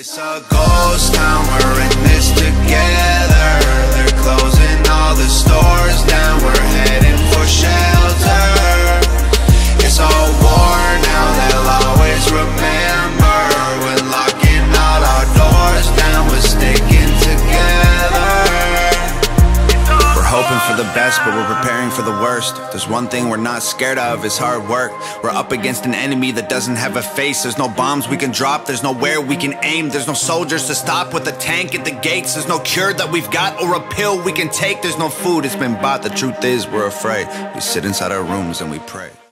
It's a ghost town, we're in this together. They're closing all the stores down, we're heading for shelter. It's a war now, they'll always remember. When locking all our doors down, we're sticking together. We're hoping for the best, but we're preparing for the worst. There's one thing we're not scared of, is hard work. We're up against an enemy that doesn't have a face. There's no bombs we can drop, there's nowhere we can aim. There's no soldiers to stop with a tank at the gates. There's no cure that we've got or a pill we can take. There's no food, it's been bought. The truth is we're afraid. We sit inside our rooms and we pray.